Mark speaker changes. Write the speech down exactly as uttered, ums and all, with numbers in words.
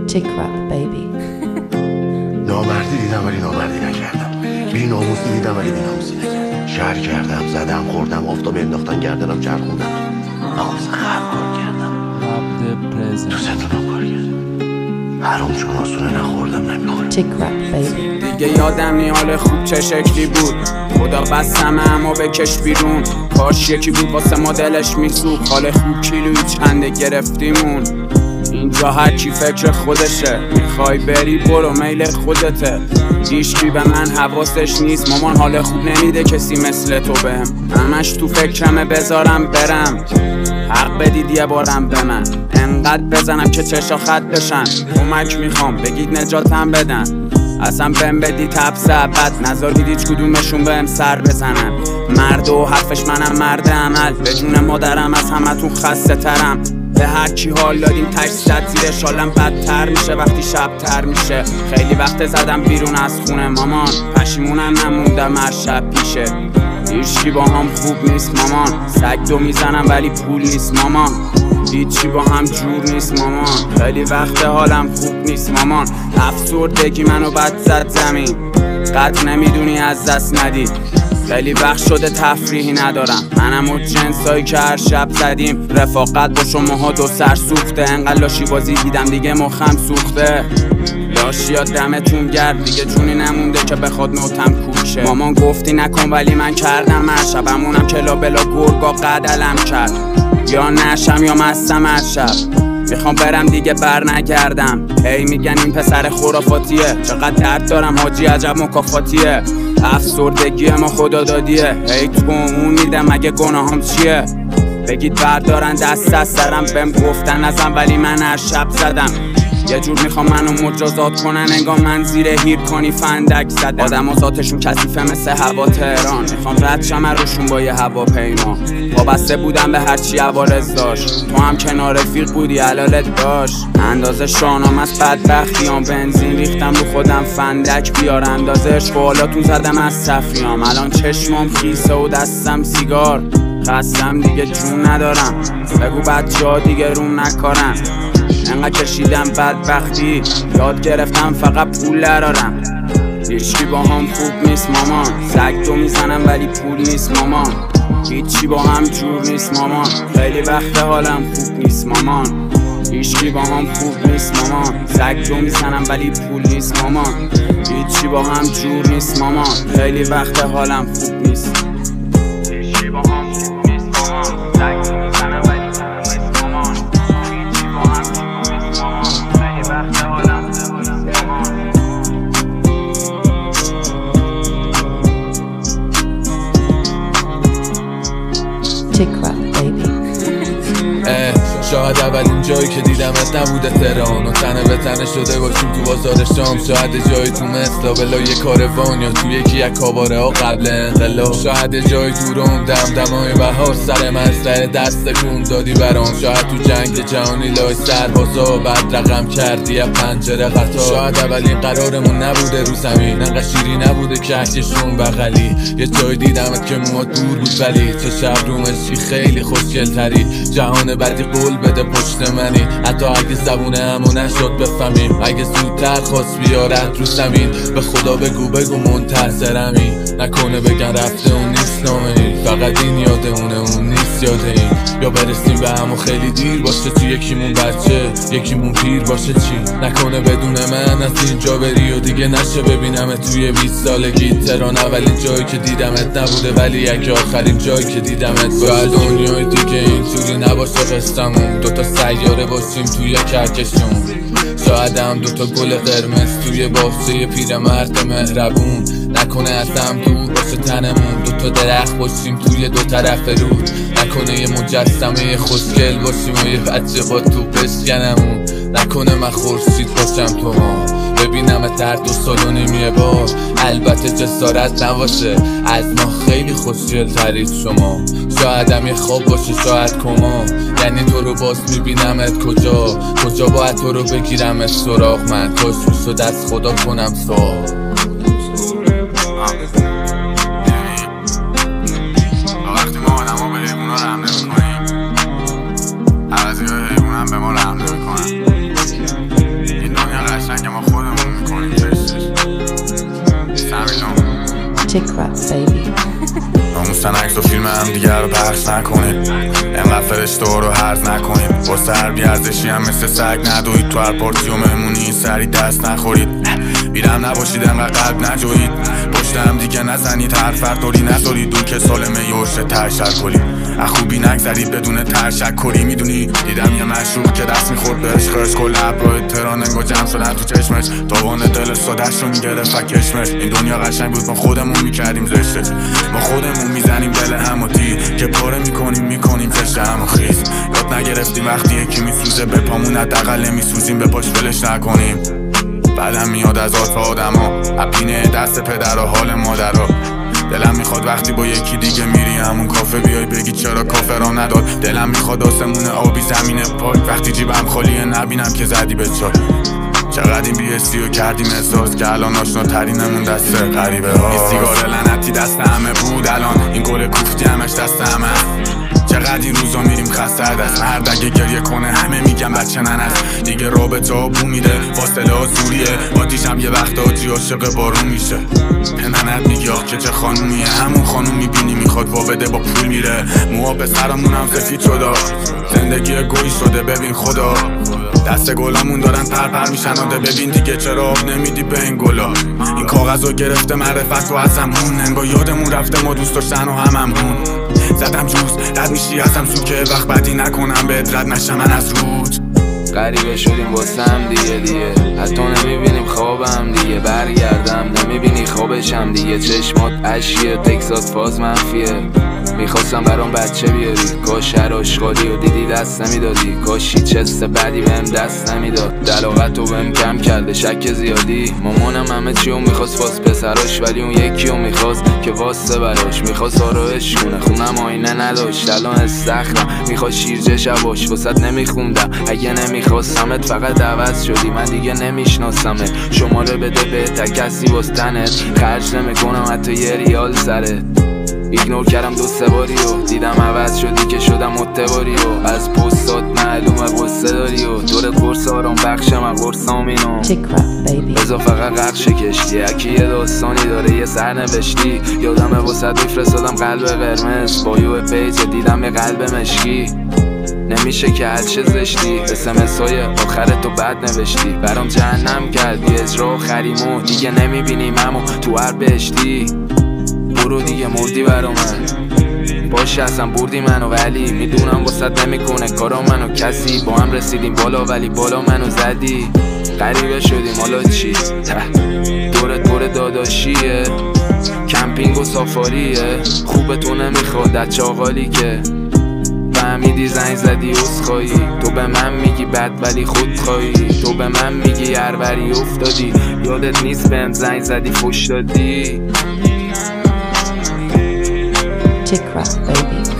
Speaker 1: Chick rap baby.
Speaker 2: نامردی دیدم ولی نامردی نکردم، بی ناموسی دیدم ولی بی ناموسی نکردم. شهر کردم، زدم، خوردم، آفتاب انداختن گردنم چرخوندم، ناموسن خرم کار کردم، تو زندونم کار کردم، حروم چون آسونه نخوردم نمیخورم.
Speaker 1: Chick rap baby.
Speaker 3: دیگه یادم نی حال خوب چه شکلی بود، خدا بستم اما بکش بیرون. کاش یکی بود واسه ما دلش میسوخت، حال خوب کیلویی چنده گرفتیمون. اینجا هر کی فکر خودشه، میخوای بری برو میل خودته. هیچکی به من حواسش نیست، مامان حال خوب نمیده کسی مثل تو بهم. همش تو فکرمه بذارم برم، حق بدید یه بارم به من. انقدر بزنم که چشا خط بشن، کمک میخوام بگید نجاتم بدن. اصلا بهم بدید حبس ابد، نذارید هیچ کدومشون بهم سر بزنن. مرد و حرفش منم مرد عمل، به جون مادرم از همتون خسته ترم. به هر کی حال دادیم تش زد زیرش، حالم بدتر میشه وقتی شب تر میشه. خیلی وقت زدم بیرون از خونه مامان، پشیمونم نموندم هر شب پیشه. هیچی با هم خوب نیست مامان، سگ دو میزنم ولی پول نیست مامان. هیچی با هم جور نیست مامان، خیلی وقت حالم خوب نیست مامان. افسردگی منو بد زد زمین، قدر نمیدونی از دست ندی. خیلی وقت شده تفریحی ندارم، منم و جنسایی که هر شب زدیم. رفاقت با شماها دو سر سوخته، انقدر لاشی بازی دیدم دیگه مخم سوخته. لاشیا دمتون گرد، دیگه جونی نمونده که بخواد نوتم کوچه. مامان گفتی نکن ولی من کردم، هر شبمونم کلا بلا گرگا قدلم کرد. یا نشم یا مستم هر شب، میخوام برم دیگه بر نگردم. هی میگن این پسر خرافاتیه، چقدر درد دارم حاجی عجب مکافاتیه. افسردگی ما خدا دادیه، هی تو اون میدم مگه گناهام چیه. بگید بردارن دست از سرم، بهم گفتن نزن ولی من هر شب زدم. یه جور میخوام منو مجازات کنن، انگار من زیر هیر کنی فندک زدم. آدم و ذاتشون کثیفه مثل هوا تهران، میخوام رد شم روشون با یه هواپیما. وابسته بودم به هرچی عوارض داشت، تو هم کنار رفیق بودی حلالت داشت. اندازه شانام از بدبختیام، بنزین ریختم رو خودم فندک بیار. اندازه عشق و حالاتون زدم از صفریام، الان چشمام خیسه و دستم سیگار. خستم دیگه جون ندارم، بگو بچه ها دیگه روم نکارن. انقدر کشیدم بدبختی، یاد گرفتم فقط پول درارم. هیچی با هم خوب نیست مامان، سگ دو میزنم ولی پول نیست مامان. هیچی با هم جور نیست مامان، خیلی وقت حالم خوب نیست مامان. هیچی با هم خوب نیست مامان، سگ دو میزنم ولی پول نیست مامان. هیچی با هم جور نیست مامان، خیلی وقت حالم خوب نیست. هیچی با هم خوب نیست مامان، سگ دو میزنم ولی پول نیست مامان. هیچی با هم خوب نیست مامان، خیلی وقت حالم خوب نیست مامان.
Speaker 1: Chick rap baby.
Speaker 4: شاید اولین جایی که دیدمت نبوده تهران و تنه به تنه شده باشیم تو بازار شام. شاید جایی تو مثلا بلا یه کاروان یا تو یکی یک کاباره ها قبل انقلاب. شاید جایی تو روم دم دمای بهار سر مزرعه دست کون دادی برام. شاید تو جنگ جهانی لای سربازا بعد رقم کردی یا پنجره قطار. شاید اولین قرارمون نبوده رو زمین، انقدر شیری نبوده کهکشون بغلی. یه جایی دیدمت که موات دور بود ولی چه شب رو مشی خیلی خوشگل تری. جهان بعدی قول بده پشت منی، حتی اگه زبونه همو نشد بفهمیم. اگه زودتر خواست بیارت رو زمین، به خدا بگو بگو منتظرمی. نکنه بگن رفته اون نیست نامه ای، فقط این یاده اونه اون نیست یاده این. یا برسیم به همو خیلی دیر باشه، تو یکیمون بچه یکیمون پیر باشه چی. نکنه بدون من از اینجا بری و دیگه نشه ببینم توی بیست سالگی. تهران اولین جایی که دیدمت نبوده ولی یک آخرین جایی که دیدمت باشه. دنیای دیگه اینطوری نباشه قصه‌مون، دوتا سیاره باشیم توی کهکشون. شاید هم دوتا گل قرمز توی باغچه پیرمرد مهربون. نکنه از هم دور باشه تنمون، دوتا درخت باشیم توی دو طرف رود. نکنه یه مجسمه خوشگل باشیم و یه بچه با تو بشکنمون. نکنه من خورشید باشم تو ما، ببینم در دو سال و نیمیه بار. البته جسارت نباشه، از ما خیلی خوشگل ترید شما. شاید هم یه خواب باشه شاید کما، یعنی تو رو باز میبینمت کجا. کجا باید تو رو بگیرم سراغ من، کاش میشد از خدا کنم سراغ.
Speaker 3: وقتی ما آدم ها به حیوان ها رحم نمی کنیم، عوضی های حیوان هم به ما رحم نمی کنن. این
Speaker 1: Chick rap baby.
Speaker 5: ناموسن عکس و فیلم هم دیگر رو پخش نکنید، انقدر فرشته رو حرف نکنید، با سر بیارزشی هم مثل سگ ندوید، تو هر پارتی و مهمونی سری دست نخورید، بیرم نباشید انقدر قلب نجوید، پشت هم دیگه نزنید، هر فردوری نذارید دون که سالمه یوشه ترشل کنید، از خوبی نگذرید بدون تشکری. میدونی دیدم یه مشروب که دست میخورد به عشقش، کل ابرای تهران انگار جمع شدن تو چشمش، تاوان دل سادش رو میگرفت و کشمش. این دنیا قشنگ بود ما خودمون میکردیم زشتش، ما خودمون میزنیم دل هم و تیر که پاره میکنیم میکنیم زشت هم و خیز. یاد نگرفتیم وقتی یکی میسوزه به پامون حداقل نمیسوزیم به پاش ولش نکنیم. بعدم میاد از آت آدما اپینه دست پدر و حال مادرها، دلم میخواد وقتی با یکی دیگه میری همون کافه بیای بگی چرا کافه را نداد. دلم میخواد آسمون آبی زمین پاک وقتی جیبم خالیه نبینم که زدی به چای. چقدر این بی استی رو کردیم احساس که الان آشنا ترینمون دسته غریبه ها. این سیگار لعنتی دست همه بود الان این گل کوفتی همش دست همه. چقدر این روزا میریم خسته دست، مرد اگه گریه کنه همه میگن بچه ننست. دیگه رابطه ها بو میره فاصله ها زوریه، آتیشم یه وقت آجی عاشق بارون میشه. پنهنت میگی آخ که چه خانومیه، همون خانوم میبینی میخواد وا بده با پول میره. موها پسرمون هم سفید شده، زندگی گوی شده ببین خدا. دست گلامون دارن پرپر میشن آده ببین دیگه چرا آب نمیدی به این گلا. این کاغذو گرفته معرفت و ازمون، انگار یادمون رفته ما دوست داشتن و هممون. زدم جوز رد میشی ازم سو که وقت بدی نکنم بهت رد نشم من از رود.
Speaker 6: غریبه شدیم واسم دیگه دیگه، حتی نمیبینیم خوابم دیگه، برگردم نمیبینی خوابشم دیگه. چشمات اشیه تکسات فاز منفیه، میخواستم برام بچه بیاری، کاش هر آشغالی و دیدی دست نمیدادی، کاشی چست بدی بهم دست نمیداد، دلاغت رو بهم کم کرده شک زیادی. مامانم همه چیو میخواست واس پسراش، ولی اون یکیو میخواست که واسه براش، میخواست آرایش کنه خونم آینه نداشت، الان استخرم میخواد شیرجه شباش واسط نمیخوندم. اگه نمیخواستمت فقط عوض شدی، من دیگه نمیشناسمت، شماره بده به تک کسی واس تنت، خرج نمیکنم حتی یه ریال سرت. ایگنور کردم دو سه باری و دیدم عوض شدی که شدم متباری و از پستات معلومه قصه داری و دور قرص آرام بخشم از قرصامینو.
Speaker 1: Chick rap baby.
Speaker 6: بزا فقط قرش کشتی اکی یه داستانی داره یه سر نوشتی. یادمه واسه میفرستادم قلب قرمز با یو پیج دیدم یه قلب مشکی. نمیشه که هر چه زشتی اسمس های آخرت تو بد نوشتی، برام جهنم کردی اجرا خریمو دیگه نمیبینیم همو تو هر بهشتی. برو دیگه مردی برا من باشه اصلا بردی منو، ولی میدونم واسط نمیکنه کارا منو کسی. با هم رسیدیم بالا ولی بالا منو زدی، غریبه شدیم حالا چی؟ دورت دور داداشیه، کمپینگ و سافاریه، خوبه تو نمیخواد از چاقالی که فهمیدی زنگ زدی عذرخواهی. تو به من میگی بد ولی خودخواهی، تو به من میگی هروری افتادی، یادت نیست بهم زنگ زدی فوش دادی.
Speaker 1: Chick rap baby.